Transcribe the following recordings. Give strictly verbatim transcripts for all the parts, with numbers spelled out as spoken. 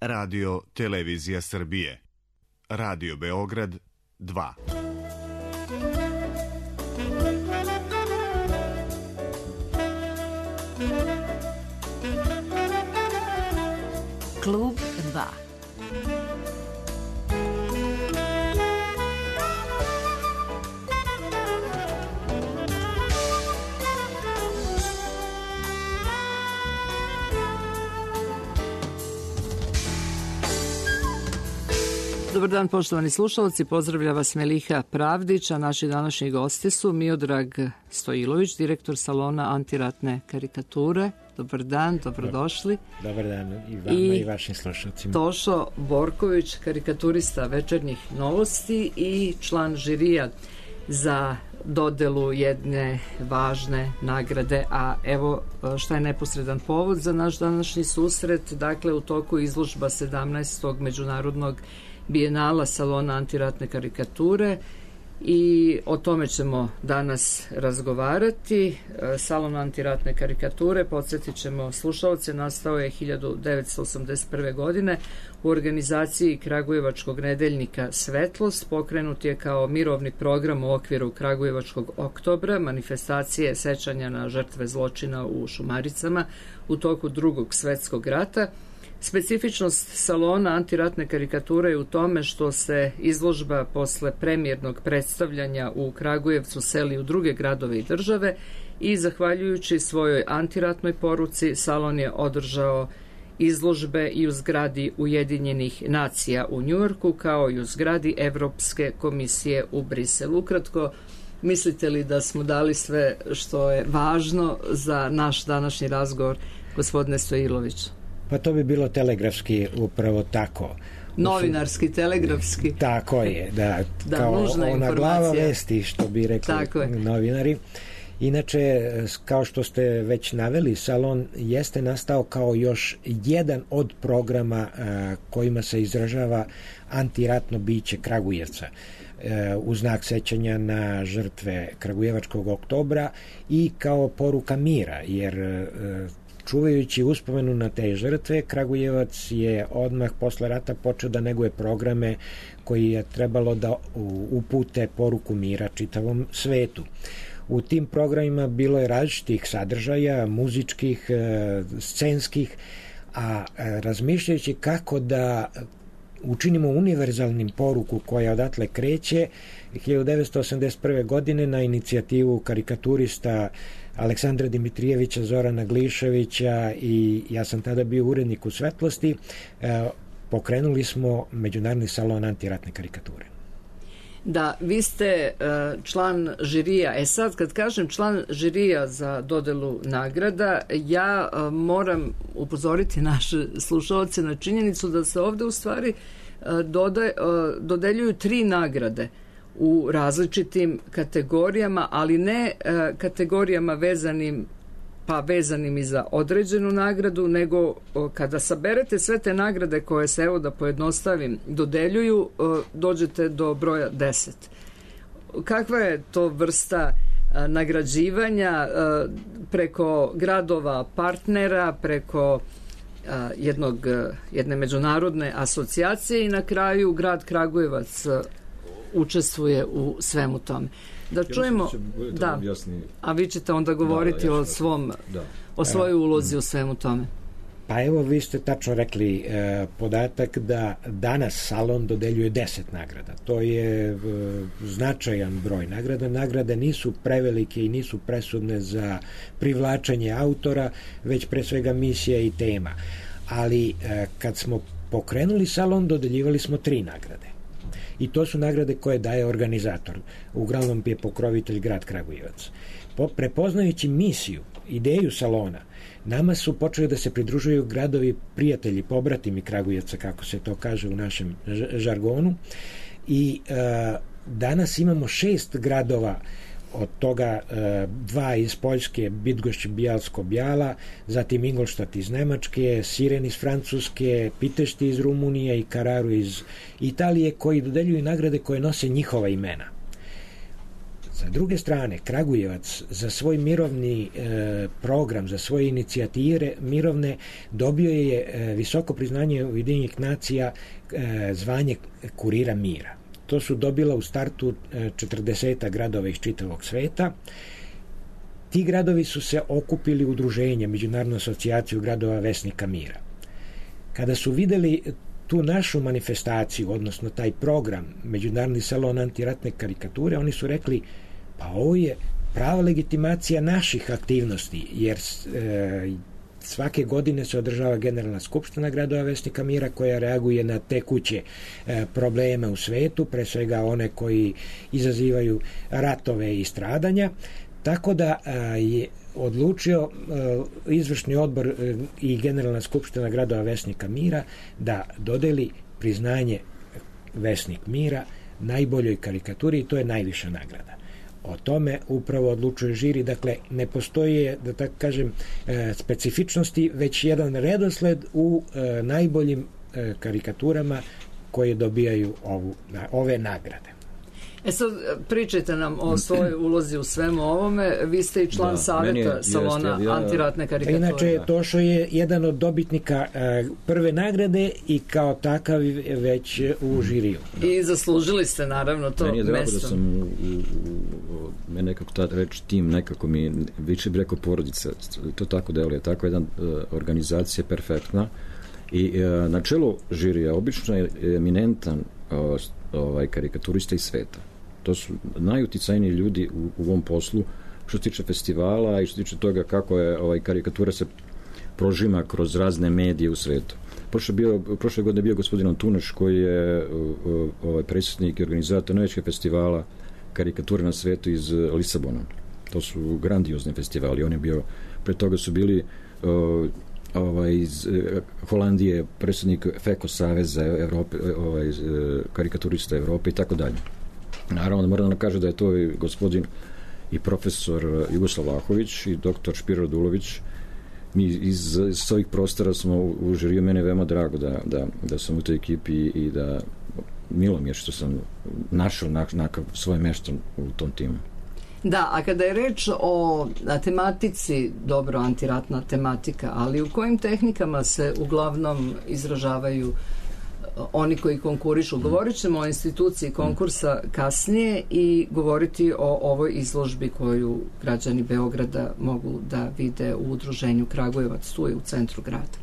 Radio Televizija Srbije. Radio Beograd dva. Klub dva. Dobar dan, poštovani slušalci, pozdravlja vas Meliha Pravdić, a naši današnji gosti su Miodrag Stojilović, direktor salona antiratne karikature. Dobar dan, dobrodošli. Dobar dan i vama i, i vašim slušalcima. Tošo Borković, karikaturista Večernjih novosti i član žirija za dodelu jedne važne nagrade, a evo šta je neposredan povod za naš današnji susret. Dakle, u toku izložba sedamnaestog međunarodnog bijenala salona antiratne karikature i o tome ćemo danas razgovarati. Salon antiratne karikature, podsjetit ćemo slušalce, nastao je hiljadu devetsto osamdeset prve. godine u organizaciji Kragujevačkog nedeljnika Svetlost. Pokrenut je kao mirovni program u okviru Kragujevačkog oktobra, manifestacije sećanja na žrtve zločina u Šumaricama u toku Drugog svetskog rata. Specifičnost salona antiratne karikature je u tome što se izložba posle premijernog predstavljanja u Kragujevcu seli u druge gradove i države i zahvaljujući svojoj antiratnoj poruci salon je održao izložbe i u zgradi Ujedinjenih nacija u Njujorku kao i u zgradi Evropske komisije u Briselu. Ukratko, mislite li da smo dali sve što je važno za naš današnji razgovor, gospodine Stojilović? Pa to bi bilo telegrafski upravo tako. Novinarski, telegrafski. Tako je, da, da kao ona informacija. Glava vesti, što bi rekli novinari. Inače, kao što ste već naveli, salon jeste nastao kao još jedan od programa a, kojima se izražava antiratno biće Kragujevca a, u znak sećanja na žrtve Kragujevačkog oktobra i kao poruka mira, jer a, čuvajući uspomenu na te žrtve, Kragujevac je odmah posle rata počeo da neguje programe koji je trebalo da upute poruku mira čitavom svetu. U tim programima bilo je različitih sadržaja, muzičkih, scenskih, a razmišljajući kako da učinimo univerzalnim poruku koja odatle kreće, hiljadu devetsto osamdeset prve. godine na inicijativu karikaturista Aleksandra Dimitrijevića, Zorana Gliševića i ja sam tada bio urednik u Svetlosti, e, pokrenuli smo Međunarodni salon antiratne karikature. Da, vi ste uh, član žirija. E sad, kad kažem član žirija za dodelu nagrada, ja uh, moram upozoriti naše slušalce na činjenicu da se ovde u stvari uh, dode, uh, dodeljuju tri nagrade u različitim kategorijama, ali ne uh, kategorijama vezanim pa vezanim i za određenu nagradu, nego uh, kada saberete sve te nagrade koje se, evo da pojednostavim, dodeljuju, uh, dođete do broja deset. Kakva je to vrsta uh, nagrađivanja uh, preko gradova partnera, preko uh, jednog, uh, jedne međunarodne asocijacije i na kraju grad Kragujevac uh, učestvuje u svemu tome. Da čujemo, da, a vi ćete onda govoriti da, ja o svom, da. o svojoj ulozi u svemu tome. Pa evo, vi ste tačno rekli e, podatak da danas salon dodeljuje deset nagrada. To je e, značajan broj nagrada. Nagrade nisu prevelike i nisu presudne za privlačenje autora, već pre svega misija i tema. Ali e, kad smo pokrenuli salon, dodeljivali smo tri nagrade. I to su nagrade koje daje organizator. Uglavnom je pokrovitelj grad Kragujevac. Po, prepoznajući misiju, ideju salona, nama su počeli da se pridružuju gradovi prijatelji, pobratimi Kragujevca, kako se to kaže u našem žargonu. I e, danas imamo šest gradova, od toga e, dva iz Poljske, Bydgoszcz, Bialsko-Bjala, zatim Ingolstadt iz Nemačke, Siren iz Francuske, Pitešti iz Rumunije i Kararu iz Italije, koji dodeljuju nagrade koje nose njihova imena. Sa druge strane, Kragujevac za svoj mirovni e, program, za svoje inicijative mirovne dobio je e, visoko priznanje Ujedinjenih nacija e, zvanje kurira mira. To su dobila u startu e, četrdeset gradova iz čitavog sveta. Ti gradovi su se okupili u udruženje, Međunarodnu asocijaciju gradova Vesnika mira. Kada su videli tu našu manifestaciju, odnosno taj program, Međunarodni salon antiratne karikature, oni su rekli, pa ovo je prava legitimacija naših aktivnosti, jer e, svake godine se održava Generalna skupština gradova Vesnika mira koja reaguje na tekuće e, probleme u svetu, pre svega one koji izazivaju ratove i stradanja, tako da a, je odlučio a, izvršni odbor a, i Generalna skupština gradova Vesnika mira da dodeli priznanje Vesnik mira najboljoj karikaturi i to je najviša nagrada. O tome upravo odlučuje žiri, dakle ne postoji, da tako kažem, e, specifičnosti, već jedan redosled u e, najboljim e, karikaturama koje dobijaju ovu, na, ove nagrade. E sad, pričajte nam o svojoj ulozi u svemu ovome. Vi ste i član da, savjeta je, salona jest, ja, antiratne karikature. Inače, Tošo je jedan od dobitnika uh, prve nagrade i kao takav već u žiriju. Da. I zaslužili ste naravno to mesto. Meni je drago da sam u, u, u, me nekako ta reč tim, nekako mi više bi rekao porodica. To tako deluje. Tako jedan uh, organizacija je perfektna i uh, na čelu žirija obično je eminentan uh, ovaj, karikaturista iz sveta. To su najuticajniji ljudi u, u ovom poslu što se tiče festivala i što se tiče toga kako je ovaj, karikatura se prožima kroz razne medije u svetu. Prošle, bio, prošle godine je bio gospodin Antunaš koji je ovaj, predsjednik i organizator najvećeg festivala karikature na svetu iz Lisabona. To su grandiozni festivali. On je bio, pre toga su bili uh, ovaj, iz Holandije predsjednik Feko Saveza Evrope, ovaj, karikaturista Evrope i tako dalje. Naravno da moram da kaže da je to i gospodin i profesor Jugoslav Vlahović i doktor Špiro Radulović. Mi iz, iz ovih prostora smo u, u žiriju, mene je veoma drago da, da, da sam u toj ekipi i da milo mi je što sam našao na, na, svoje mjesto u tom timu. Da, a kada je reč o tematici, dobro, antiratna tematika, ali u kojim tehnikama se uglavnom izražavaju oni koji konkurišu? Govorit ćemo o instituciji konkursa kasnije i govoriti o ovoj izložbi koju građani Beograda mogu da vide u udruženju Kragujevac, tu je u centru grada.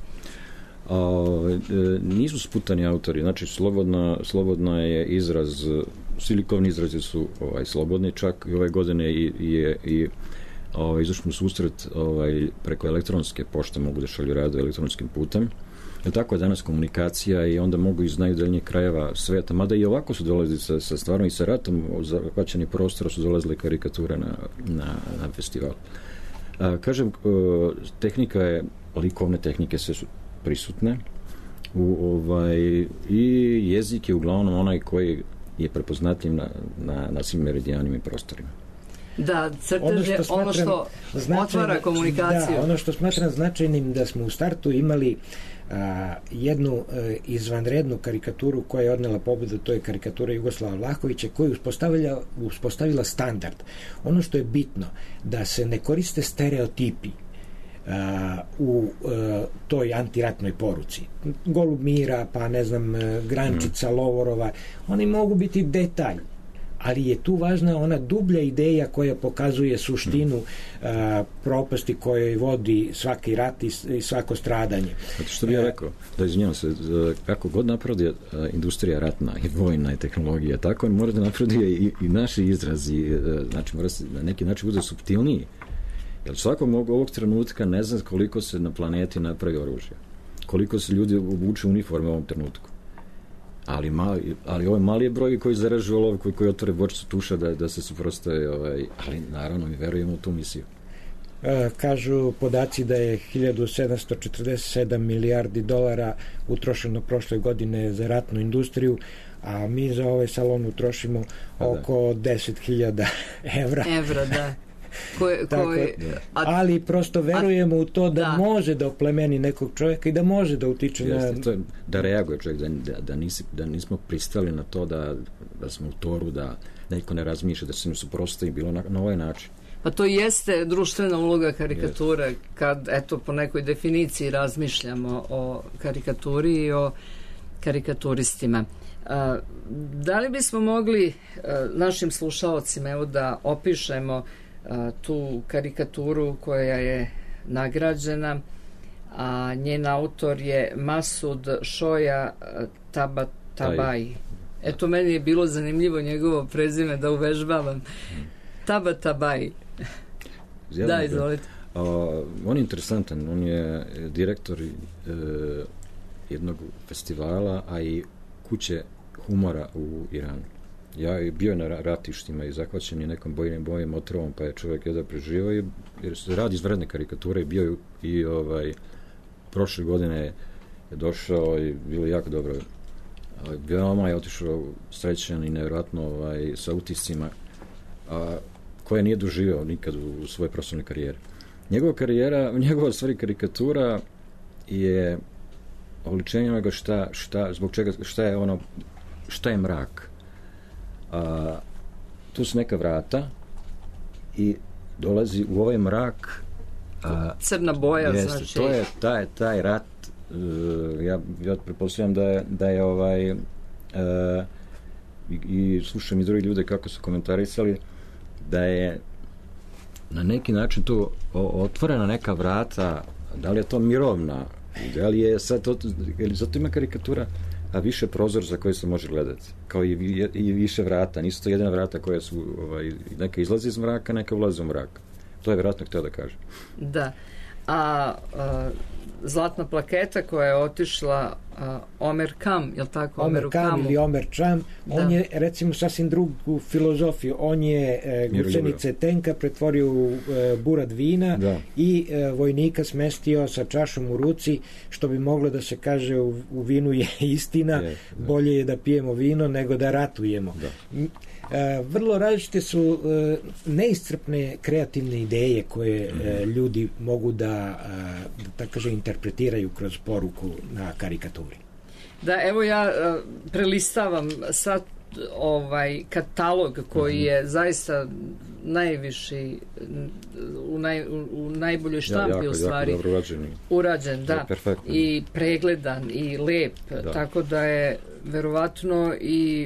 A, nisu sputani autori, znači slobodna, slobodna je izraz, silikovni izrazi su ovaj, slobodni, čak i ove godine i, i, i ovaj, izašli susret ovaj, preko elektronske pošte mogu da šalju radu elektronskim putem. Tako je danas komunikacija i onda mogu iz najudaljenijih krajeva sveta, mada i ovako su dolazili sa, sa stvarno i sa ratom zahvaćeni prostora su dolazile karikature na, na, na festival. A, kažem, tehnika je, likovne tehnike sve su prisutne u, ovaj, i jezik je uglavnom onaj koji je prepoznatljiv na, na, na svim meridijanima i prostorima. Da, crtež je ono što otvara komunikaciju. Da, ono što smatram značajnim da smo u startu imali a, jednu a, izvanrednu karikaturu koja je odnela pobedu, to je karikatura Jugoslava Vlahovića koja je uspostavila, uspostavila standard. Ono što je bitno, da se ne koriste stereotipi a, u a, toj antiratnoj poruci. Golub mira, pa ne znam, grančica, mm. Lovorova, oni mogu biti detalj, ali je tu važna ona dublja ideja koja pokazuje suštinu mm. a, propasti kojoj vodi svaki rat i, i svako stradanje. Zato što bih ja rekao, da izvinjavam se, kako god napravi industrija ratna i vojna i tehnologija, tako on mora da napravi i, i naši izrazi, znači mora se na neki način bude suptilniji. Jer svakog ovog trenutka ne znam koliko se na planeti napravi oružje, koliko se ljudi obuče uniforme u ovom trenutku. Ali, mali, ali ovaj mali je broj koji zaražu olovku i koji otvore bočicu tuša da, da se suprotstave, ovaj, ali naravno mi verujemo u tu misiju. E, kažu podaci da je hiljadu sedamsto četrdeset sedam milijardi dolara utrošeno prošle godine za ratnu industriju, a mi za ovaj salon utrošimo oko deset hiljada evra. Evra, da. koje, koje, a, ali prosto verujemo a, u to da, da može da oplemeni nekog čovjeka i da može da utiče Jeste, na... To je, da reaguje čovjek, da, da, nisi, da nismo pristali na to da, da smo u toru, da niko ne razmišlja, da se ne suprostavi bilo na, na ovaj način. Pa to jeste društvena uloga karikature, yes. Kad, eto, po nekoj definiciji razmišljamo o karikaturi i o karikaturistima. A, da li bismo mogli a, našim slušaocima evo da opišemo a, tu karikaturu koja je nagrađena, a njen autor je Masud Šoja Tabatabai. Eto, meni je bilo zanimljivo njegovo prezime da uvežbavam. Tabatabai. Da, izvolite. Uh, on je interesantan, on je direktor uh, jednog festivala, a i kuće humora u Iranu. Ja je bio na ratištima i zahvaćen je nekom bojnim bojem otrovom, pa je čovjek jedva preživao, i, jer se radi iz vredne karikature i bio i, i ovaj, prošle godine je došao i bilo jako dobro. Veoma je otišao srećan i nevjerojatno ovaj, sa utiscima, a, koje nije doživio nikad u, u svojoj profesionalnoj karijeri. Njegova karijera, njegova stvari karikatura je oličenje onoga šta, šta, zbog čega, šta je ono, šta je mrak. A, tu su neka vrata i dolazi u ovaj mrak. A, crna boja, jest, znači. To je taj, taj rat, uh, ja, ja pretpostavljam da je, da je ovaj, uh, i, i slušam i drugi ljude kako su komentarisali, da je na neki način tu otvorena neka vrata, da li je to mirovna, da li je sad to, ili zato ima karikatura, a više prozor za koje se može gledati, kao i, i više vrata, nisu to jedina vrata koja su, ovaj, neka izlazi iz mraka, neka ulazi u mrak. To je vjerojatno htio da kaže. Da. A, a zlatna plaketa koja je otišla a, Omer Kam, je li tako? Omer Kam ili Omer Čam, on da. je recimo sasvim drugu filozofiju. On je e, gucenice tenka pretvorio u e, burad vina da. i e, vojnika smestio sa čašom u ruci, što bi moglo da se kaže u, u vinu je istina, je, bolje je da pijemo vino nego da ratujemo. Da. E, vrlo različite su e, neiscrpne kreativne ideje koje e, ljudi mogu da, da tako kaže, interpretiraju kroz poruku na karikaturi. Da, evo ja e, prelistavam sad ovaj katalog koji mm-hmm. je zaista najviši u, naj, u, u najboljoj štampi ja, jako, u stvari jako urađen, urađen da, i pregledan i lep, da. Tako da je verovatno i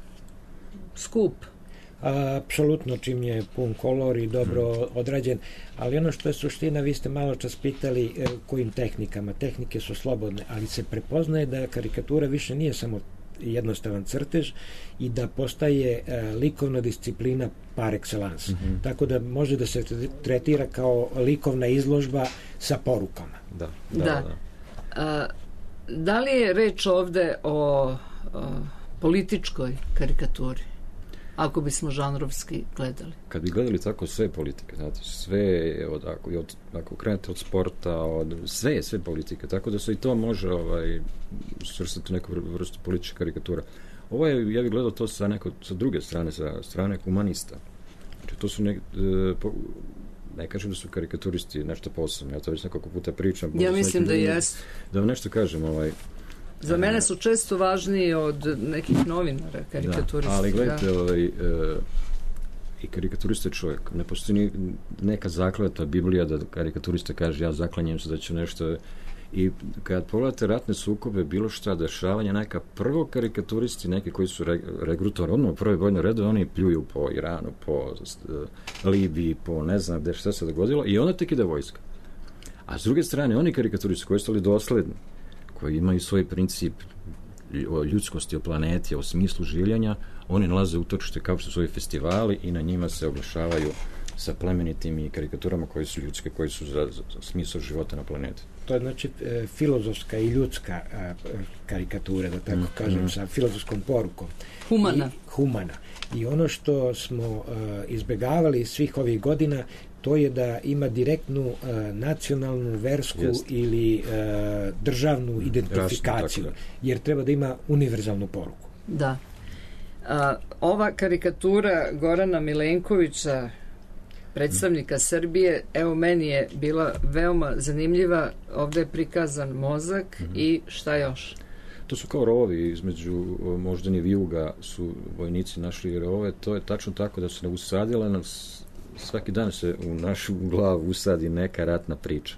skup. Apsolutno, čim je pun kolor i dobro hmm. odrađen, ali ono što je suština, vi ste malo čas pitali e, kojim tehnikama. Tehnike su slobodne, ali se prepoznaje da karikatura više nije samo jednostavan crtež i da postaje e, likovna disciplina par excellence. Mm-hmm. Tako da može da se tretira kao likovna izložba sa porukama. Da. Da. Da, da. A, da li je reč ovde o, o političkoj karikaturi? Ako bismo žanrovski gledali. Kad bi gledali tako sve politike, znate, sve, od, ako, od, ako krenete od sporta, od, sve je sve politike, tako da se i to može ovaj, svrstati u neku vrstu političke karikatura. Ovo je, ja bih gledao to sa, neko, sa druge strane, sa strane humanista. Znači, to su ne, po, ne kažem da su karikaturisti nešto posebno, ja to već nekoliko puta pričam. Ja mislim da jest. Da vam nešto kažem, ovaj, za mene su često važniji od nekih novinara, karikaturista. Da, ali gledajte, ovaj, e, i karikaturista je čovjek. Ne postoji neka zakletva Biblija da karikaturista kaže ja zaklanjem se da ću nešto... I kad pogledate ratne sukobe, bilo šta dešavanja, neka prvo karikaturisti, neki koji su re, regrutovani, odmah u prvoj vojnoj redu, oni pljuju po Iranu, po uh, Libiji, po ne znam gde šta se dogodilo, i onda tek ide vojska. A s druge strane, oni karikaturisti koji su stali dosledni, koji imaju svoj princip o ljudskosti, o planeti, o smislu življenja, oni nalaze utočište kao što su ovi festivali i na njima se oglašavaju sa plemenitim i karikaturama koje su ljudske, koje su za, za smisao života na planeti. To je znači e, filozofska i ljudska a, karikatura, da tako mm, kažem, mm. sa filozofskom porukom. Humana. I, humana. I ono što smo a, izbegavali svih ovih godina, to je da ima direktnu a, nacionalnu, versku Jest. ili a, državnu identifikaciju, Rasno, jer treba da ima univerzalnu poruku. Da. A, ova karikatura Gorana Milenkovića predstavnika Srbije. Evo, meni je bila veoma zanimljiva, ovde je prikazan mozak mm-hmm. i šta još? To su kao rovovi, između moždani vijuga su vojnici našli rovove, to je tačno tako da su ne usadile nas, svaki dan se u našu glavu usadi neka ratna priča.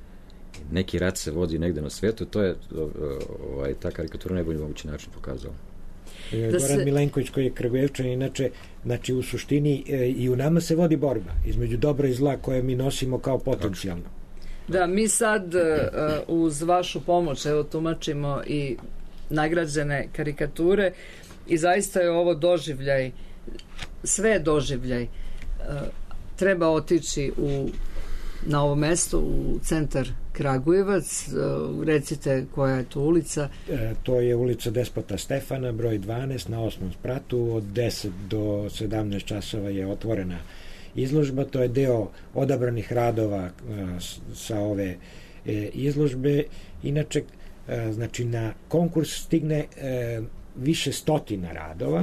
Neki rat se vodi negde na svetu, to je ovaj, ta karikatura najbolji mogući način pokazala. Goran se... Milenković koji je Kragujevčan, inače, znači u suštini e, i u nama se vodi borba između dobra i zla koje mi nosimo kao potencijalno. Da, mi sad uh, uz vašu pomoć evo tumačimo i nagrađene karikature i zaista je ovo doživljaj, sve je doživljaj. Uh, treba otići u, na ovo mesto, u centar Kragujevac, uh, recite koja je to ulica? E, to je ulica Despota Stefana, broj dvanaest na osmom spratu, od deset do sedamnaest časova je otvorena izložba, to je deo odabranih radova sa ove e, izložbe. Inače, e, znači na konkurs stigne e, više stotina radova,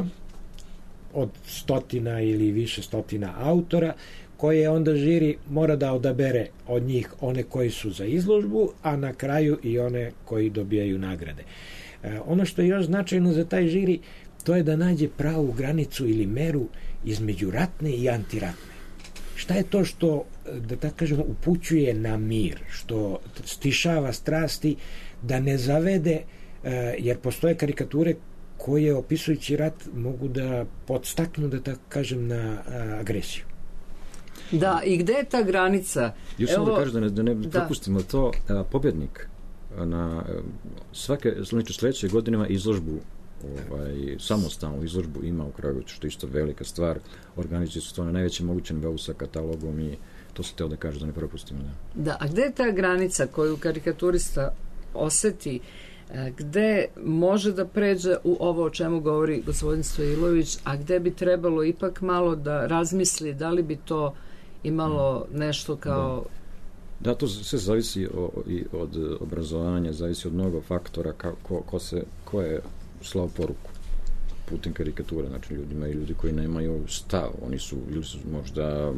od stotina ili više stotina autora, koje onda žiri mora da odabere od njih one koji su za izložbu, a na kraju i one koji dobijaju nagrade. E, ono što je još značajno za taj žiri, to je da nađe pravu granicu ili meru između ratne i antiratne. Šta je to što, da tako kažemo, upućuje na mir, što stišava strasti, da ne zavede, jer postoje karikature koje, opisujući rat, mogu da podstaknu, da tako kažem, na agresiju. Da, i gde je ta granica? Još samo da kažem, da ne, da ne propustimo to, a, pobjednik na svake, znači sledeće godine ima izložbu, ovaj, samostalnu izložbu ima u Kragujevcu, što je isto velika stvar. Organizacije su to na najvećem mogućem nivou sa katalogom i to se teo da kažem da ne propustimo. Da. Da, a gde je ta granica koju karikaturista oseti, gde može da pređe u ovo o čemu govori gospodin Stojilović, a gde bi trebalo ipak malo da razmisli da li bi to imalo nešto kao... Da, da to sve zavisi o, i od obrazovanja, zavisi od mnogo faktora, kako, ko, se, ko je slao poruku putem karikatura, znači ljudima i ljudi koji nemaju stav, oni su ili su možda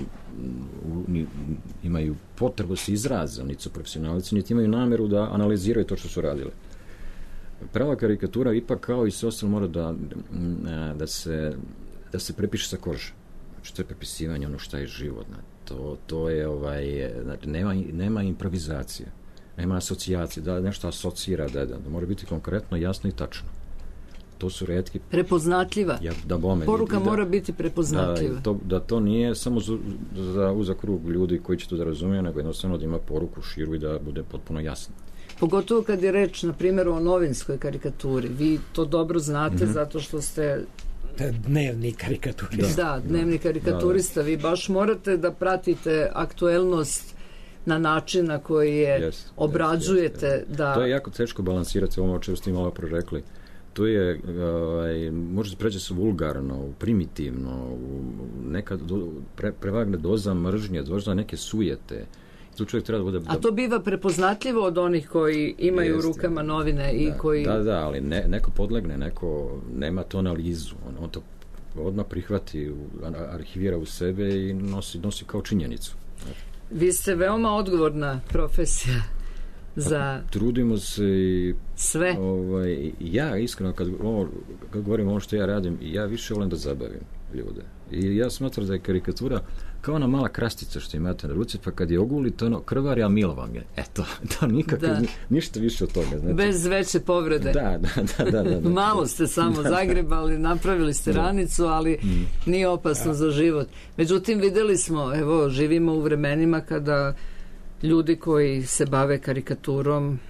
ni, imaju potrebu se izraze, oni su profesionalci, niti imaju nameru da analiziraju to što su radili. Prava karikatura ipak kao i sve ostalo mora da, da se da se prepiše sa kože. Znači to je prepisivanje ono šta je život. To, to je ovaj, znači, nema, nema improvizacije, nema asocijacije, da nešto asocira, da, da mora biti konkretno, jasno i tačno. To su retki... Prepoznatljiva. Ja, da bome, Poruka da, mora biti prepoznatljiva. Da to, da to nije samo za, za uzak krug ljudi koji će to da razumiju, nego jednostavno da ima poruku širu i da bude potpuno jasno. Pogotovo kad je reč, na primjer, o novinskoj karikaturi. Vi to dobro znate mm-hmm. zato što ste... Dnevni karikaturista. Da, dnevni karikaturista. Vi baš morate da pratite aktuelnost na način na koji je yes, obrađujete. Yes, yes. Da... To je jako teško balansirati, ovo o čemu ste malo prorekli. To je, ovaj, može se preći se vulgarno, primitivno, u neka do, pre, prevagne doza mržnje, doza neke sujete. Tu čovjek treba da bude... A to biva prepoznatljivo od onih koji imaju Jeste, u rukama novine i da, koji... Da, da, ali ne, neko podlegne, neko nema to analizu, on, on to odmah prihvati, arhivira u sebe i nosi, nosi kao činjenicu. Vi ste veoma odgovorna profesija za... Pa, trudimo se i... Sve? Ovaj, ja, iskreno, kad, ovo, kad govorim ono što ja radim, ja više volim da zabavim ljude. I ja smatram da je karikatura kao ona mala krastica što imate na ruci, pa kad je oguli, to ono krvari, a milo vam je. Eto, to nikako, da. ništa više od toga. Znači. Bez veće povrede. Da, da, da. da, da, da. Malo ste samo da, zagrebali, napravili ste da. ranicu, ali mm. nije opasno da. za život. Međutim, videli smo, evo, živimo u vremenima kada ljudi koji se bave karikaturom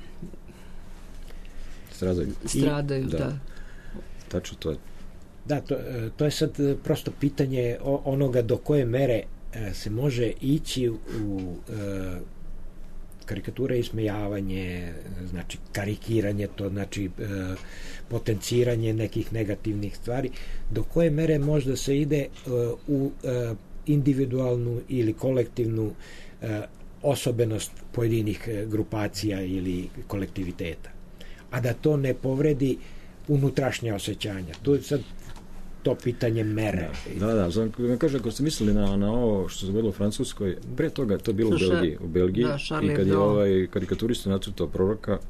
stradaju. Stradaju, I, da. da. Tačno to je. Da, to, to je sad prosto pitanje onoga do koje mere se može ići u e, karikature i smejavanje, znači karikiranje, to znači e, potenciranje nekih negativnih stvari, do koje mere možda se ide e, u e, individualnu ili kolektivnu e, osobenost pojedinih grupacija ili kolektiviteta, a da to ne povredi unutrašnja osjećanja. To je sad to pitanje mere. Da, da, da znam, kažem, ako ste mislili na, na ovo što se dogodilo u Francuskoj, pre toga to je bilo u Belgiji, u Belgiji da, i kad je ovaj karikaturista nacrtao proroka,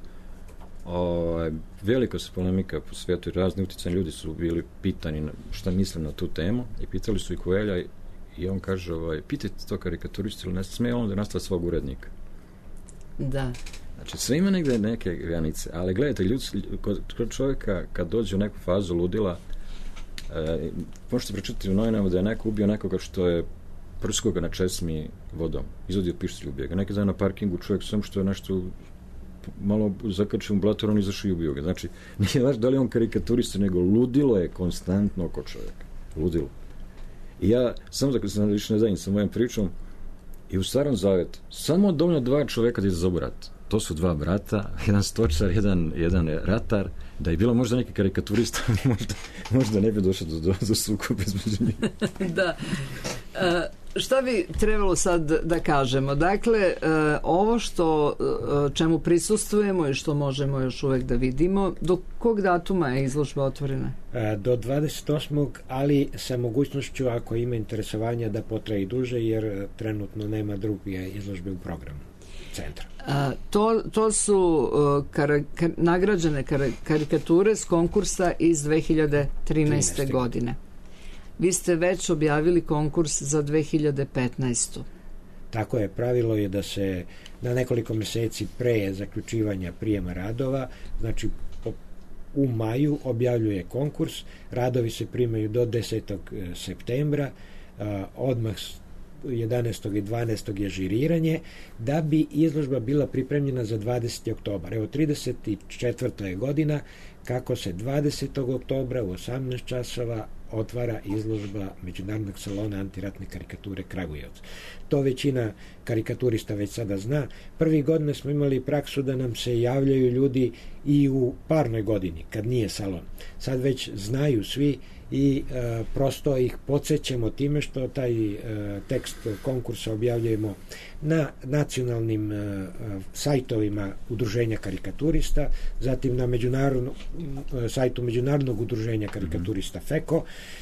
ovaj, velika se polemika po svijetu i razni uticajni ljudi su bili pitani na, šta misle na tu temu i pitali su i Coelha i on kaže, ovaj, pitajte to karikaturista ili ne smije on da nastavi svog urednika. Da. Znači, sve ima negde neke granice, ali gledajte, ljud, kod, kod čovjeka kad dođe u neku fazu ludila, e, možete pročitati u novinama da je neko ubio nekoga što je prskao ga na česmi vodom, izvodio pištolj, ubio ga. Neki dan na parkingu čovjek samo što je nešto malo zakačio u blator, on izašao i ubio ga. Znači, nije vaš da li on karikaturista, nego ludilo je konstantno oko čovjeka. Ludilo. I ja, samo da sam lične zajednice sa mojom pričom, i u Starom Zavetu, samo dovoljno dva čovjeka da izazovu rat. To su dva brata, jedan stočar, jedan, jedan ratar, da je bilo možda neki karikaturista, možda, možda ne bi došao do, do, do sukoba između njih. Da. E, šta bi trebalo sad da kažemo? Dakle, e, ovo što e, čemu prisustvujemo i što možemo još uvek da vidimo, do kog datuma je izložba otvorena? E, do dvadeset osmog ali sa mogućnošću, ako ima interesovanja, da potraje i duže, jer trenutno nema druge izložbe u programu centra. A, to, to su uh, kar, kar, nagrađene kar, karikature s konkursa iz dve hiljade trinaeste. godine. Vi ste već objavili konkurs za dve hiljade petnaestu. Tako je, pravilo je da se na nekoliko meseci pre zaključivanja prijema radova, znači u maju objavljuje konkurs, radovi se primaju do desetog septembra, a, odmah jedanaestog i dvanaestog je žiriranje, da bi izložba bila pripremljena za dvadeseti oktobar. Evo, trideset četvrta je godina kako se dvadesetog oktobra u osamnaest časova otvara izložba Međunarodnog salona antiratne karikature Kragujevac. To većina karikaturista već sada zna. Prvi godine smo imali praksu da nam se javljaju ljudi i u parnoj godini, kad nije salon. Sad već znaju svi i e, prosto ih podsjećamo time što taj e, tekst konkursa objavljujemo na nacionalnim e, sajtovima udruženja karikaturista, zatim na međunarodno, e, sajtu Međunarodnog udruženja karikaturista FEKO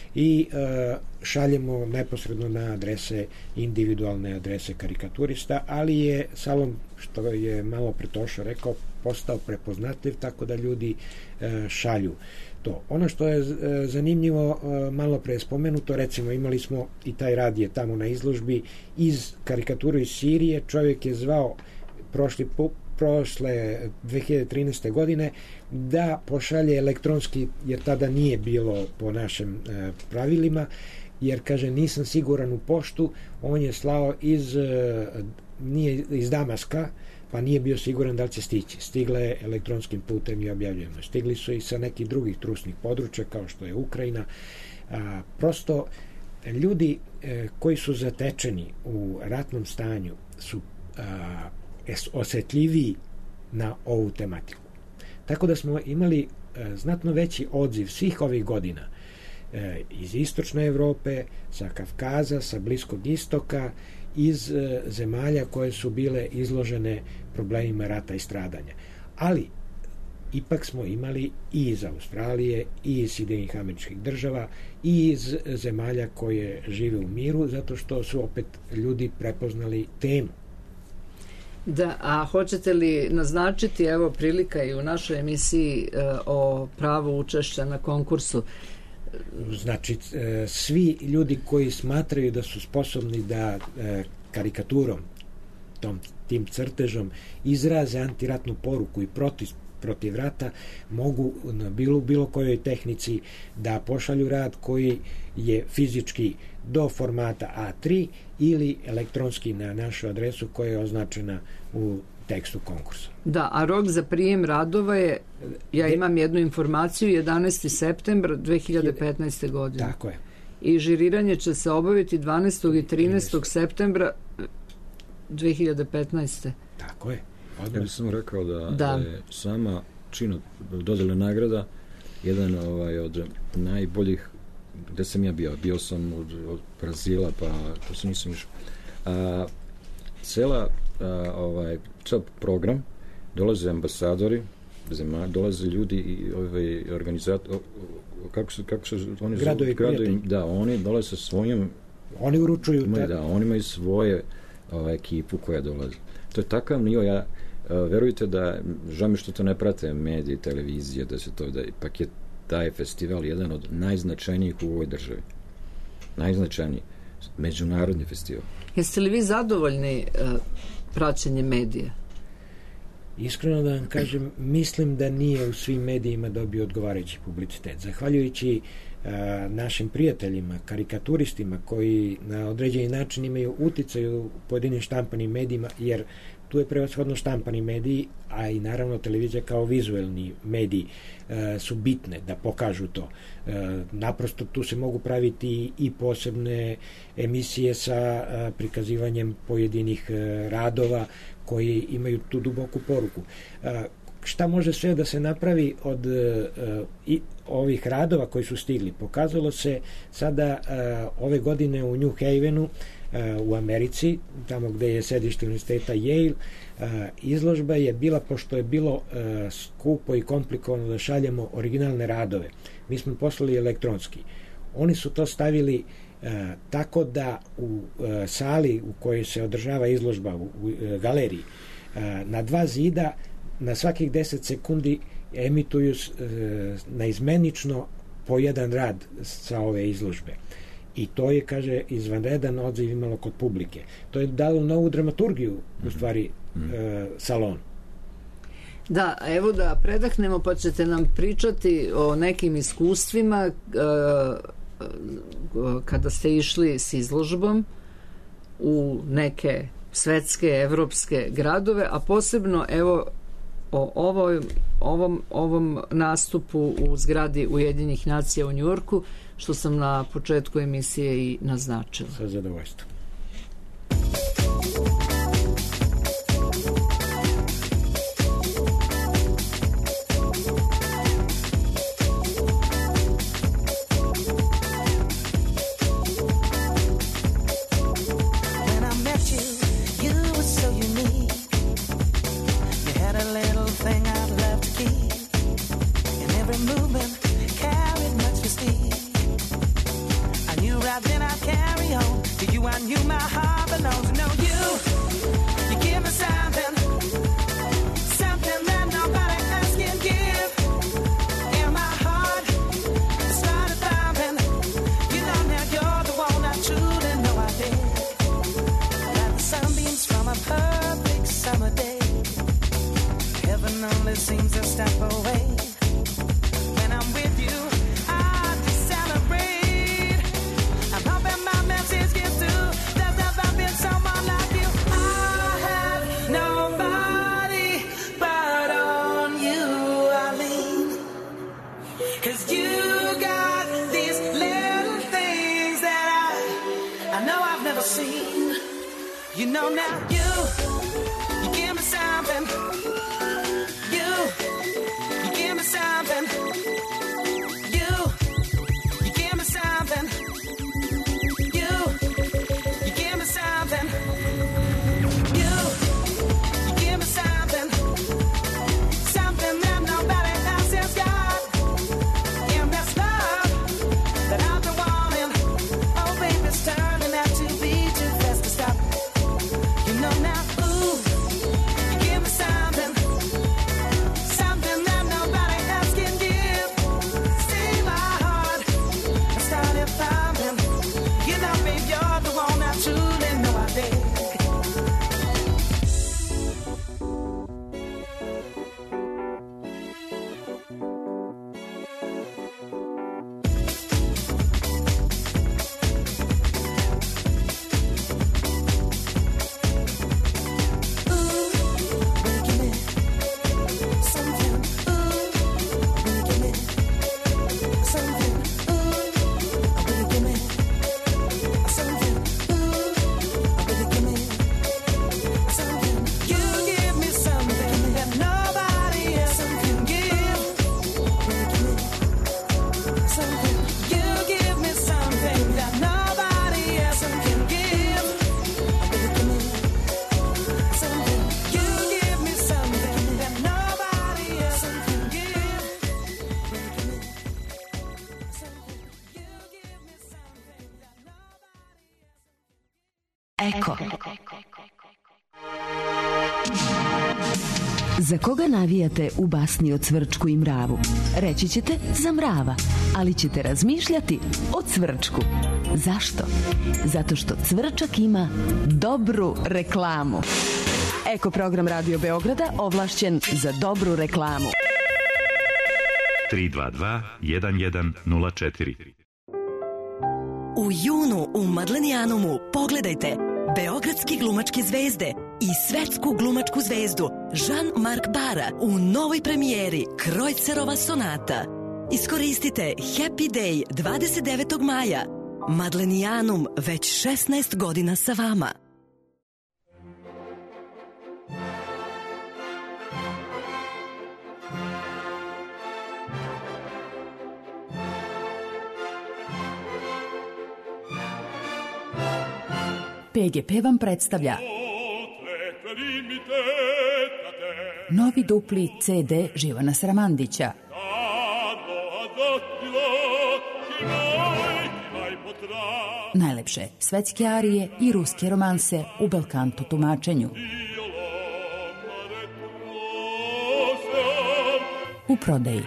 i e, šaljemo neposredno na adrese, individualne adrese karikaturista, ali je salon, što je malo pre Toša rekao, postao prepoznatljiv, tako da ljudi e, šalju to. Ono što je e, zanimljivo, e, malo pre spomenuto, recimo imali smo i taj rad je tamo na izložbi iz karikature iz Sirije, čovjek je zvao prošli pu, prošle dve hiljade trinaeste. godine da pošalje elektronski, jer tada nije bilo po našim e, pravilima, jer kaže nisam siguran u poštu, on je slao iz e, nije iz Damaska, pa nije bio siguran da li će stići. Stigla je elektronskim putem i objavljujemo. Stigli su i sa nekih drugih trusnih područja, kao što je Ukrajina. A, prosto, ljudi e, koji su zatečeni u ratnom stanju su a, osjetljiviji na ovu tematiku. Tako da smo imali a, znatno veći odziv svih ovih godina e, iz istočne Evrope, sa Kavkaza, sa Bliskog istoka, iz e, zemalja koje su bile izložene problemima rata i stradanja. Ali, ipak smo imali i iz Australije, i iz Sjedinjenih Američkih Država, i iz zemalja koje žive u miru, zato što su opet ljudi prepoznali temu. Da, a hoćete li naznačiti, evo prilika i u našoj emisiji e, o pravu učešća na konkursu? Znači, svi ljudi koji smatraju da su sposobni da karikaturom, tom, tim crtežom, izraze antiratnu poruku i protiv, protiv rata, mogu na bilo, bilo kojoj tehnici da pošalju rad koji je fizički do formata A tri ili elektronski na našu adresu koja je označena u tekstu konkursa. Da, a rok za prijem radova je, ja imam jednu informaciju, jedanaesti septembar dve hiljade petnaeste. godine. Tako je. I žiriranje će se obaviti dvanaestog i trinaestog septembra dve hiljade petnaeste. Tako je. Odmah. Ja bih samo rekao da, da. da je sama čin dodjele nagrada jedan ovaj, od najboljih, gde sam ja bio, bio sam od, od Brazila, pa to se nisam išao. A, cela a, ovaj, cel program, dolaze ambasadori zemalja, dolaze ljudi i ovaj, organizator, kako se, kako se oni gradovi, zove, gradovi, da, oni dole sa svojim, oni uručuju, imaju, da, oni imaju svoje ovaj, ekipu koja dolazi. To je takav nivo, ja, verujte da, žao mi što to ne prate mediji, televizije, da se to, da ipak je taj festival jedan od najznačajnijih u ovoj državi. Najznačajniji. Međunarodni festival. Jeste li vi zadovoljni uh, praćenjem medija? Iskreno da vam kažem, mislim da nije u svim medijima dobio odgovarajući publicitet. Zahvaljujući uh, našim prijateljima, karikaturistima koji na određeni način imaju uticaj u pojedinim štampanim medijima, jer tu je prevashodno štampani mediji, a i naravno televizija kao vizuelni mediji e, su bitne da pokažu to. E, naprosto tu se mogu praviti i posebne emisije sa a, prikazivanjem pojedinih e, radova koji imaju tu duboku poruku. E, šta može sve da se napravi od e, i ovih radova koji su stigli? Pokazalo se sada e, ove godine u New Havenu u Americi, tamo gde je sedište univerziteta Yale, izložba je bila, pošto je bilo skupo i komplikovano da šaljemo originalne radove, mi smo poslali elektronski. Oni su to stavili tako da u sali u kojoj se održava izložba, u galeriji, na dva zida na svakih deset sekundi emituju naizmenično po jedan rad sa ove izložbe. I to je, kaže, izvanredan odziv imalo kod publike. To je dalo novu dramaturgiju, u stvari, mm-hmm. e, salonu. Da, evo da predahnemo, pa ćete nam pričati o nekim iskustvima e, kada ste išli s izložbom u neke svetske, evropske gradove, a posebno, evo, o ovoj, ovom, ovom nastupu u zgradi Ujedinjenih nacija u Njujorku, što sam na početku emisije i naznačila. Sa zadovoljstvom. Something that nobody else can give. Eko. Za koga navijate u basni o Cvrčku i mravu? Reći ćete za mrava, ali ćete razmišljati o Cvrčku. Zašto? Zato što Cvrčak ima dobru reklamu. Eko program Radio Beograda ovlašćen za dobru reklamu. tri dva dva jedan jedan nula četiri. U junu u Madlenijanumu pogledajte beogradske glumačke zvezde i svetsku glumačku zvezdu Jean-Marc Bara u novoj premijeri Krojcerova sonata. Iskoristite Happy Day dvadeset devetog maja. Madlenijanum već šesnaest godina sa vama. P G P vam predstavlja novi dupli C D Živana Sramandića. Najlepše svetske arije i ruske romanse u belkanto tumačenju. U prodaji.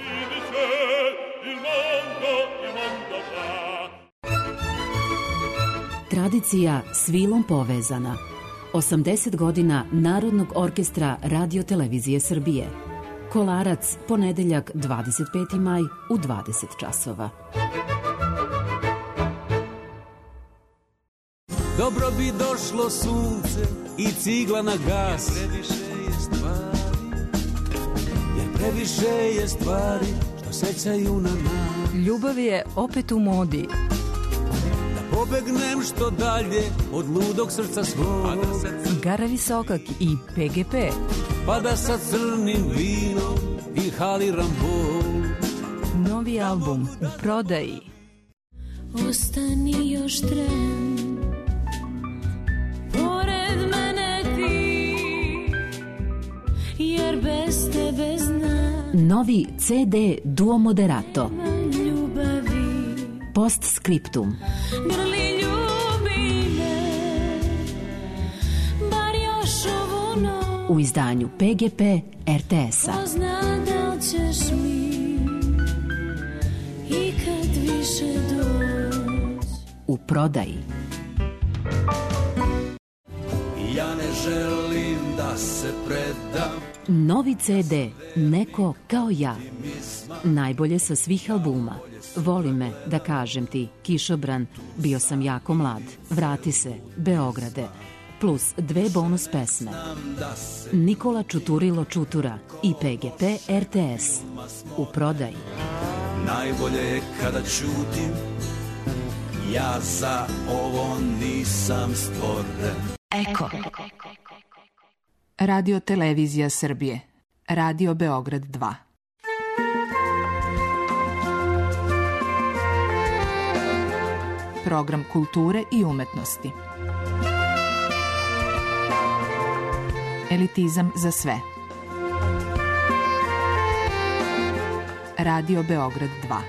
Tradicija s vilom povezana. osamdeset godina Narodnog orkestra Radio Televizije Srbije. Kolarac, ponedeljak dvadeset peti maj u dvadeset časova. Dobro bi došlo sunce i cigla na gas. Jer previše je stvari što sećaju na nas. Ljubav je opet u modi. Pobegnem što dalje od ludog srca svog. Gara Visokak i P G P. Pa da sa crnim vinom inhaliram bol. Novi album u prodaji. Ostani još tren, pored mene ti, jer bez tebe znam. Novi C D Duo Moderato. Ljubavi. Postscriptum. Grli ljubi me, bar još ovu noć. U izdanju P G P R T S-a. Ko zna da li ćeš mi i kad više doć. U prodaji. Ja ne želim da se predam. Novi C D Neko kao ja. Najbolje sa svih albuma. Voli me, da kažem ti, Kišobran, Bio sam jako mlad, Vrati se, Beograde, plus dve bonus pesme. Nikola Čuturilo Čutura i P G P R T S. U prodaji. Najbolje je kada ćutim, ja za ovo nisam stvoren. Eko. Radio Televizija Srbije. Radio Beograd dva. Program kulture i umetnosti. Elitizam za sve. Radio Beograd dva.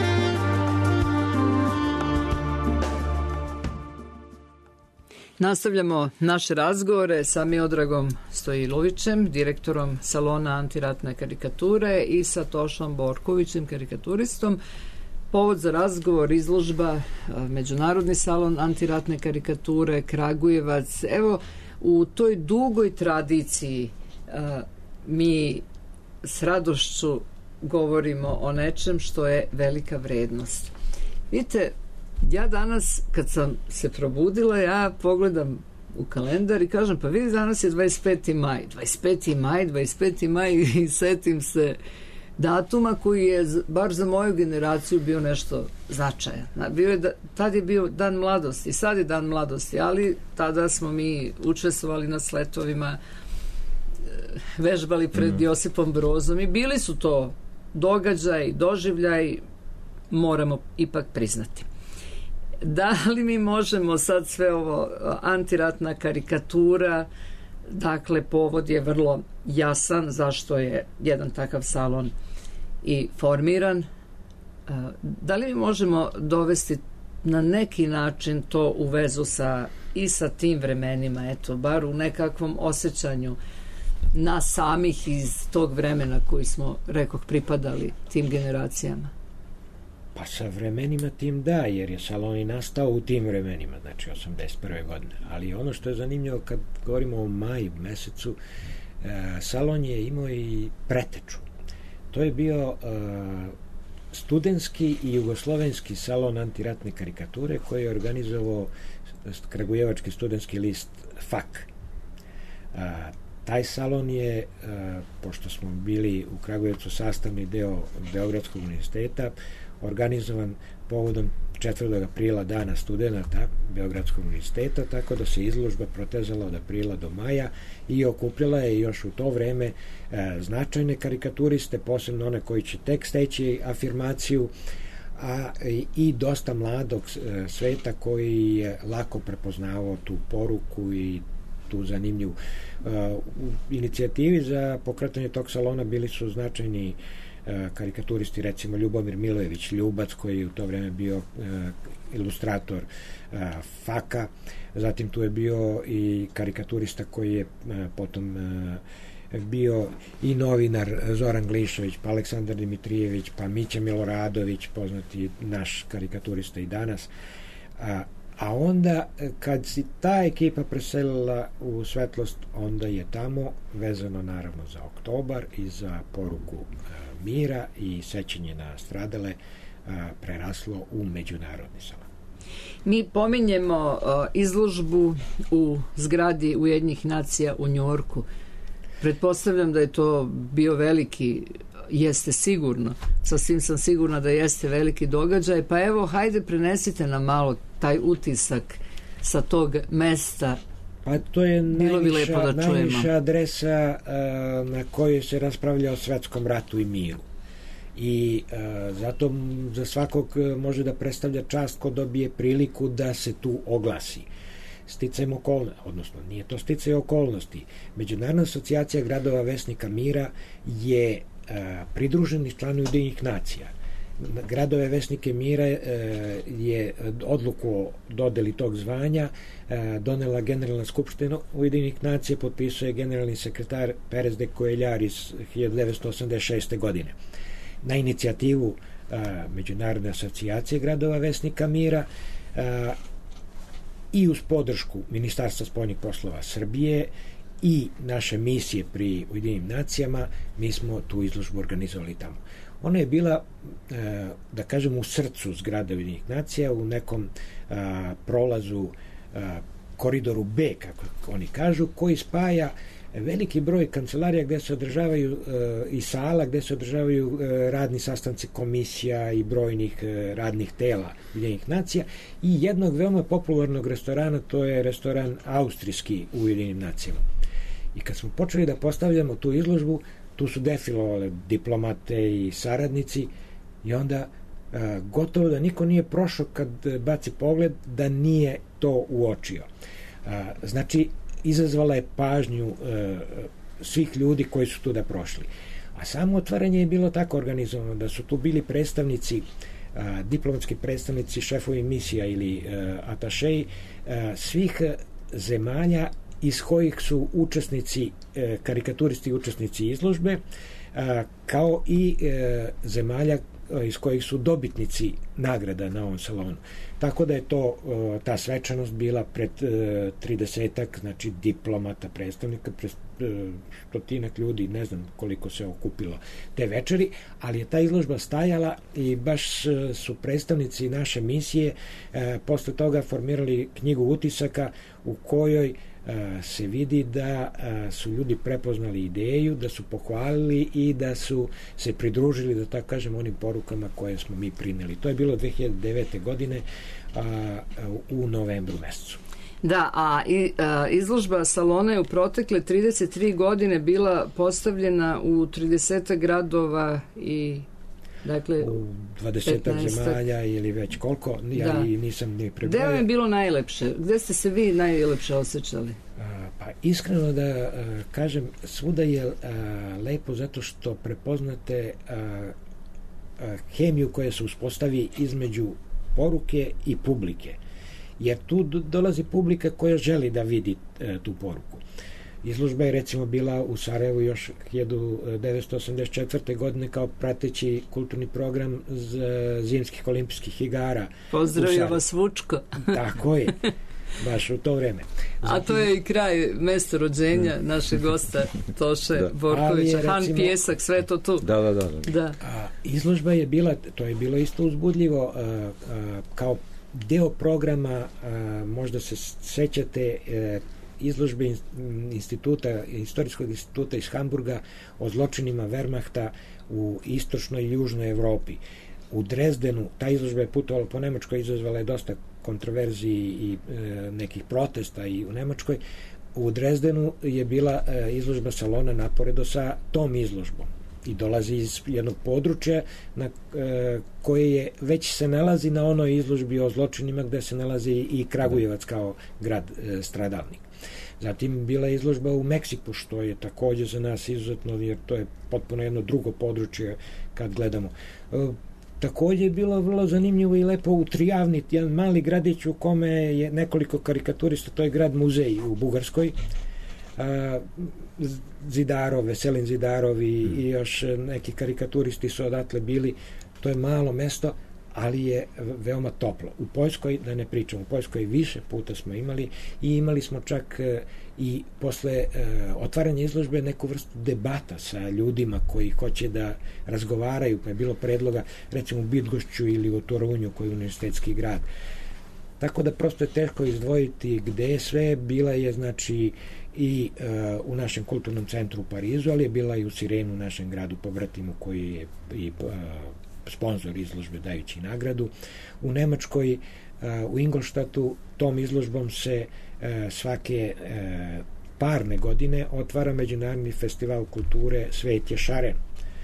Nastavljamo naše razgovore sa Miodragom Stojilovićem, direktorom Salona antiratne karikature, i sa Tošom Borkovićem, karikaturistom. Povod za razgovor, izložba Međunarodni salon antiratne karikature Kragujevac. Evo, u toj dugoj tradiciji mi s radošću govorimo o nečem što je velika vrednost. Vidite, ja danas kad sam se probudila, ja pogledam u kalendar i kažem, pa vidi, danas je dvadeset peti maj. dvadeset peti maj, dvadeset peti maj i setim se datuma koji je, bar za moju generaciju, bio nešto značajan. Bio je da, tad je bio dan mladosti, sad je dan mladosti, ali tada smo mi učestvovali na sletovima, vežbali pred mm. Josipom Brozom i bili su to događaj, doživljaj, moramo ipak priznati. Da li mi možemo sad sve ovo, antiratna karikatura, dakle povod je vrlo jasan zašto je jedan takav salon i formiran. Da li mi možemo dovesti na neki način to u vezu sa i sa tim vremenima, eto, bar u nekakvom osjećanju nas samih iz tog vremena koji smo, rekoh, pripadali tim generacijama? Pa sa vremenima tim da, jer je salon i nastao u tim vremenima, znači osamdeset prve godine. Ali ono što je zanimljivo kad govorimo o maju mesecu, salon je imao i preteču. To je bio studentski i jugoslovenski salon antiratne karikature koji je organizovao kragujevački studentski list F A K. Taj salon je, pošto smo bili u Kragujevcu sastavni deo Beogradskog univerziteta, organizovan povodom četvrtog aprila dana studenata Beogradskog univerziteta, tako da se izložba protezala od aprila do maja i okupljala je još u to vreme e, značajne karikaturiste, posebno one koji će tek steći afirmaciju, a i, i dosta mladog e, sveta koji je lako prepoznavao tu poruku i tu zanimljivu. E, u inicijativi za pokretanje tog salona bili su značajni karikaturisti, recimo Ljubomir Milojević Ljubac, koji je u to vreme bio uh, ilustrator uh, F A K-a, zatim tu je bio i karikaturista koji je uh, potom uh, bio i novinar Zoran Glišović, pa Aleksandar Dimitrijević, pa Mića Miloradović, poznati naš karikaturista i danas. A, a onda kad si ta ekipa preselila u svetlost, onda je tamo, vezano naravno za oktobar i za poruku mira i sećanje na stradale, a, preraslo u međunarodni salon. Mi pominjemo a, izložbu u zgradi Ujedinjenih nacija u Njorku. Pretpostavljam da je to bio veliki, jeste sigurno, sasvim sam sigurna da jeste veliki događaj, pa evo, hajde prenesite nam malo taj utisak sa tog mesta. Pa to je najviša, da najviša adresa uh, na kojoj se raspravlja o svetskom ratu i miru. I uh, zato za svakog može da predstavlja čast ko dobije priliku da se tu oglasi. Sticajem okolnosti, odnosno nije to sticaj okolnosti. Međunarodna asocijacija gradova Vesnika mira je uh, pridruženi član Ujedinjenih nacija. Gradove Vesnike mira e, je odluku o dodeli tog zvanja e, donela Generalna skupština Ujedinjenih nacija, potpisuje generalni sekretar Perez de Coellar iz hiljadu devetsto osamdeset šeste. godine. Na inicijativu e, Međunarodne asocijacije gradova Vesnika mira e, i uz podršku Ministarstva spoljnih poslova Srbije i naše misije pri Ujedinjenim nacijama, mi smo tu izložbu organizovali tamo. Ona je bila, da kažem, u srcu zgrade Ujedinjenih nacija, u nekom prolazu, koridoru B, kako oni kažu, koji spaja veliki broj kancelarija gde se održavaju i sala gde se održavaju radni sastanci komisija i brojnih radnih tela Ujedinjenih nacija i jednog veoma popularnog restorana, to je restoran austrijski u Ujedinjenim nacijama. I kad smo počeli da postavljamo tu izložbu, tu su defilovali diplomate i saradnici i onda a, gotovo da niko nije prošao kad baci pogled da nije to uočio. A, znači, izazvala je pažnju a, svih ljudi koji su tu da prošli. A samo otvaranje je bilo tako organizovano da su tu bili predstavnici, a, diplomatski predstavnici, šefovi misija ili a, atašeji a, svih zemalja iz kojih su učesnici, e, karikaturisti i učesnici izložbe, a, kao i e, zemalja iz kojih su dobitnici nagrada na ovom salonu. Tako da je to, e, ta svečanost bila pred e, tridesetak, znači diplomata, predstavnika, pred e, stotinak ljudi, ne znam koliko se okupilo te večeri, ali je ta izložba stajala i baš e, su predstavnici naše misije e, posle toga formirali knjigu utisaka u kojoj se vidi da su ljudi prepoznali ideju, da su pohvalili i da su se pridružili, da tako kažem, onim porukama koje smo mi prineli. To je bilo dve hiljade devete. godine a, u novembru mesecu. Da, a, i, a izložba salona je u protekle trideset tri godine bila postavljena u trideset gradova i dakle, u dvadeset zemalja ili već koliko, ja da. I nisam ni prebrojao. Gde vam je bilo najlepše? Gde ste se vi najlepše osjećali? A, pa iskreno da a, kažem, svuda je a, lepo zato što prepoznate a, a, hemiju koja se uspostavi između poruke i publike. jer tu dolazi publika koja želi da vidi e, tu poruku. Izložba je recimo bila u Sarajevu još hiljadu devetsto osamdeset četvrte. godine kao prateći kulturni program zimskih olimpijskih igara. Pozdravio vas Vučko. Tako je, baš u to vreme. Zatim, a to je i kraj mesta rođenja mm. našeg gosta Toše da. Borkovića, recimo, Han Pjesak, sve to tu. Da, da, da. da. da. A, izložba je bila, to je bilo isto uzbudljivo, a, a, kao deo programa, a, možda se sećate, a, izložbe instituta, istorijskog instituta iz Hamburga o zločinima Wehrmachta u istočnoj i južnoj Evropi. U Drezdenu, ta izložba je putovala po Nemačkoj, izazvala je dosta kontroverziji i e, nekih protesta i u Nemačkoj. U Drezdenu je bila e, izložba salona naporedo sa tom izložbom i dolazi iz jednog područja na, e, koje je, već se nalazi na onoj izložbi o zločinima gde se nalazi i Kragujevac kao grad e, stradalnik. Zatim bila je izložba u Meksiku, što je takođe za nas izuzetno, jer to je potpuno jedno drugo područje kad gledamo. E, takođe je bilo vrlo zanimljivo i lepo u Trijavni, jedan mali gradić u kome je nekoliko karikaturista, to je grad muzej u Bugarskoj, a, Zidarov, Veselin Zidarov i, mm. i još neki karikaturisti su odatle bili. To je malo mesto, ali je veoma toplo. U Poljskoj, da ne pričam, u Poljskoj više puta smo imali i imali smo čak e, i posle e, otvaranja izložbe neku vrstu debata sa ljudima koji hoće da razgovaraju, pa je bilo predloga recimo u Bydgošću ili u Torunju koji je univerzitetski grad. Tako da prosto je teško izdvojiti gde je sve. Bila je znači i e, u našem kulturnom centru u Parizu, ali je bila i u Sirenu, u našem gradu pobratimu koji je i e, sponzor izložbe dajući nagradu. U Nemačkoj, u Ingolštatu, tom izložbom se svake parne godine otvara Međunarodni festival kulture Svet je šaren.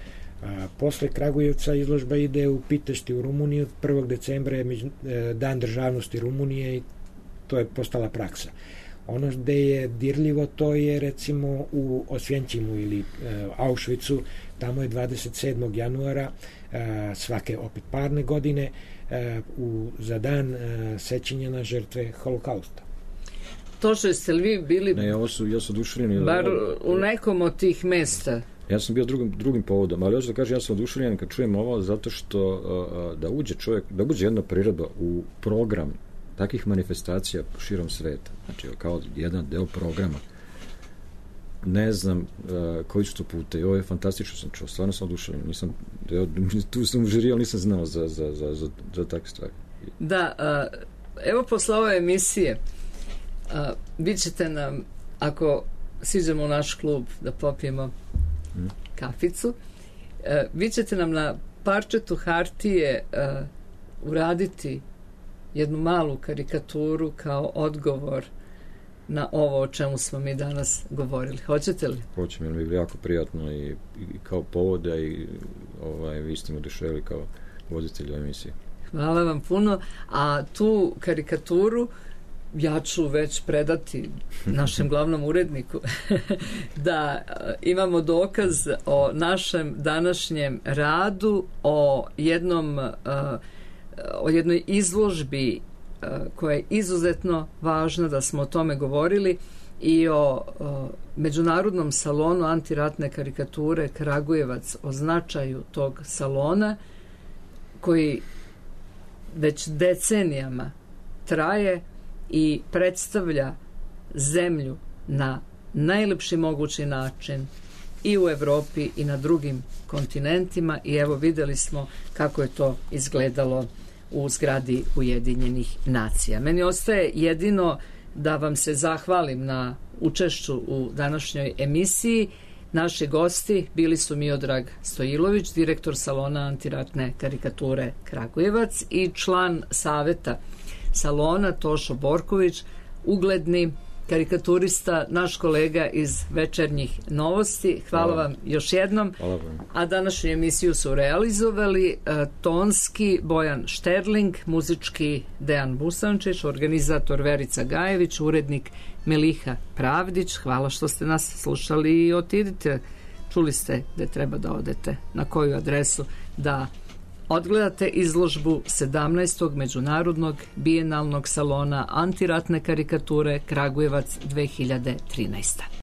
Posle Kragujevca izložba ide u Pitešti u Rumuniju, prvog decembra je Dan državnosti Rumunije i to je postala praksa. Ono gde je dirljivo, to je recimo u Osvjenčimu ili Auschwitzu, tamo je dvadeset sedmog januara svake opet parne godine u, za dan sećanja na žrtve holokausta. To što ste li vi bili ne, ja su, ja su oduševljeni bar u nekom od tih mesta? Ja sam bio drugim, drugim povodom, ali hoću da kažem, ja sam oduševljen kad čujem ovo, zato što uh, da uđe čovjek, da uđe jedna priroda u program takih manifestacija širom sveta, znači kao jedan deo programa. Ne znam uh, koji su to pute i ovo je fantastično sam čuo, stvarno sam oduševljen, nisam, ja, tu sam žirio, ali nisam znao za, za, za, za, za takve stvari. Da, uh, evo posle ove emisije uh, vi ćete nam, ako siđemo u naš klub da popijemo hmm. kaficu, uh, vi ćete nam na parčetu hartije uh, uraditi jednu malu karikaturu kao odgovor na ovo o čemu smo mi danas govorili. Hoćete li? Hoćem, jer mi je jako prijatno i, i kao povoda i ovaj, vi ste me oduševili kao voditelj ove emisije. Hvala vam puno. A tu karikaturu ja ću već predati našem glavnom uredniku da imamo dokaz o našem današnjem radu, o jednom o jednoj izložbi koja je izuzetno važna, da smo o tome govorili, i o, o Međunarodnom salonu antiratne karikature Kragujevac, o značaju tog salona koji već decenijama traje i predstavlja zemlju na najlepši mogući način i u Evropi i na drugim kontinentima, i evo videli smo kako je to izgledalo u zgradi Ujedinjenih nacija. Meni ostaje jedino da vam se zahvalim na učešću u današnjoj emisiji. Naši gosti bili su Miodrag Stojilović, direktor salona antiratne karikature Kragujevac, i član saveta salona Tošo Borković, ugledni karikaturista, naš kolega iz Večernjih novosti. Hvala, Hvala. vam još jednom. Hvala. A današnju emisiju su realizovali uh, tonski Bojan Šterling, muzički Dejan Busančić, organizator Verica Gajević, urednik Meliha Pravdić. Hvala što ste nas slušali i otidite. Čuli ste da treba da odete na koju adresu da odgledate izložbu sedamnaestog međunarodnog bijenalnog salona antiratne karikature Kragujevac dve hiljade trinaesta.